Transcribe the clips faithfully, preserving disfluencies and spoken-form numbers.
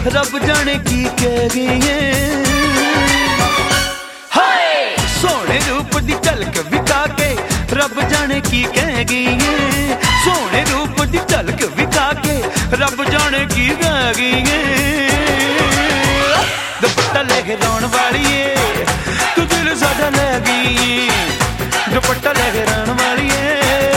रब जाने की कह गई है। हाय सोने रूप दी झलक विखा के रब जाने की कह गई है। सोने रूप दी झलक विखा के रब जाने की कह गई है। दुपट्टा लहराउण वाली है तू दिल साडा ले गई। दुपट्टा लहराउण वाली है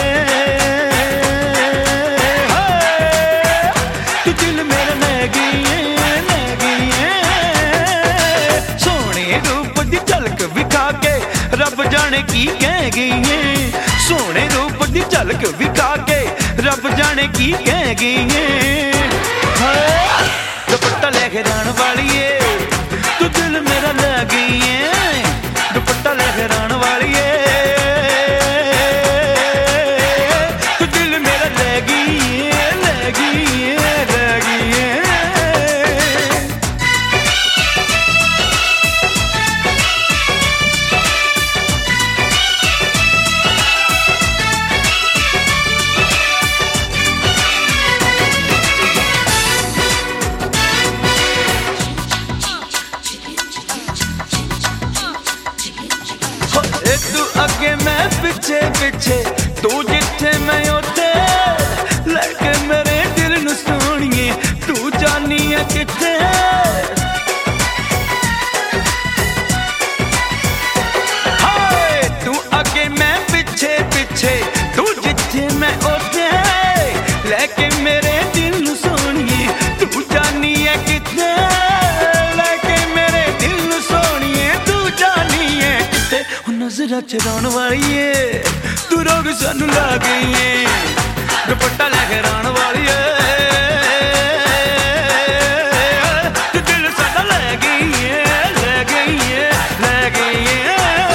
तू दिल मेरा ले गई है, ले गई है। सोने रूप दी झलक विखा के रब जाने की कह गई है। सोने रूप दी झलक विखा के रब जाने की कह गई है। दुपट्टा लहराउण वाली है तू दिल मेरा ले गई है। दुपट्टा लहराउण वाली है तू दिल मेरा ले गई है, ले गई है, ले गई है। तू अगे मैं पिछे पिछे तू जिथे मैं उथे लगे मेरे दिल नू सोनिए तू जानी है किथे। हाय तू अगे मैं पिछे पिछे तू जिथे मैं उथे लगे मेरे दिल नू सोनिए तू जानी है किथे। लगे मेरे दिल नू सोनिए तू जानी है किथे। नजरा चराउण वाली है तू रोग सानू ला गई है। दुपट्टा लहराउण वाली है तू दिल साडा ले गई है, ले गई है, ले गई है।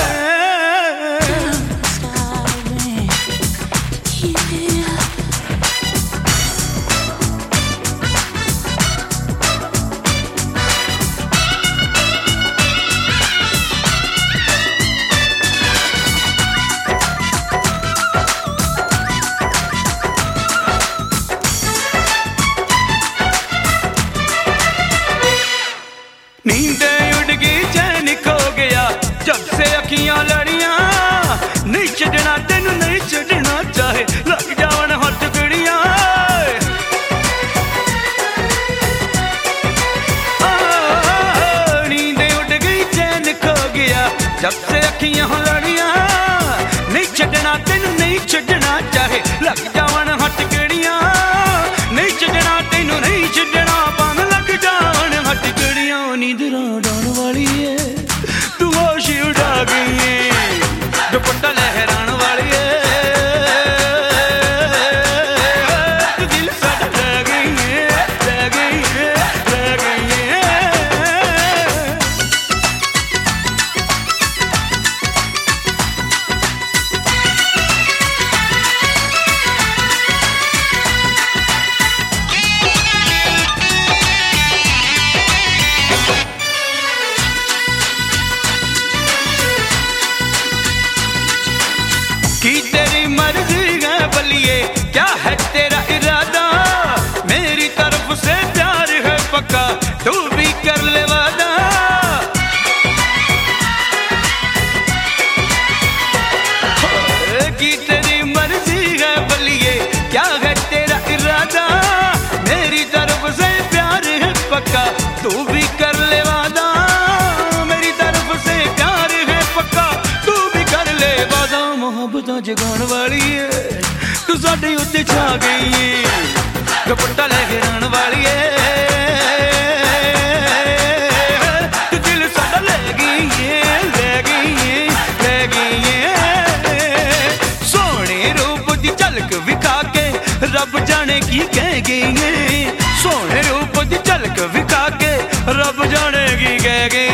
नींदें उड़ गई चैन खो गया जब से अखियां लड़ियां। नहीं छड़ना तेनू नहीं छड़ना चाहे लग जावन हथ गड़ियां। नींदें उड़ गई चैन खो गया जब से अखियां लड़ियां। नहीं छड़ना तेनू नहीं छड़ना चाहे लग जावन हथ गड़ियां। नहीं छड़ना तेनू नहीं छड़ना भांग लग जावन हथ गड़ियां। नींद उड़ाउण वाली है तू होश उड़ा गई है। दुपट्टा लहराउण वाली है तू दिल साडा ले गई है, ले गई है, ले गई है। की तेरी मर्जी है बलिए क्या है तेरा इरादा। मेरी तरफ से प्यार है पक्का तू भी कर ले वादा। की तेरी मर्जी है बलिए क्या है तेरा इरादा। मेरी तरफ से प्यार है पक्का तू भी कर ले वादा। मेरी तरफ से प्यार है पक्का तू भी कर ले वादा। मोहब्बत जगाउण वाली है तू साडे उत्ते छा गई है। दुपट्टा लहराउण वाली है तू दिल साडा ले गई है, ले गई है, ले गई है। सोने रूप दी झलक विखा के रब जाने की कह गई है। सोने रूप दी झलक विखा के रब जाने की कह गई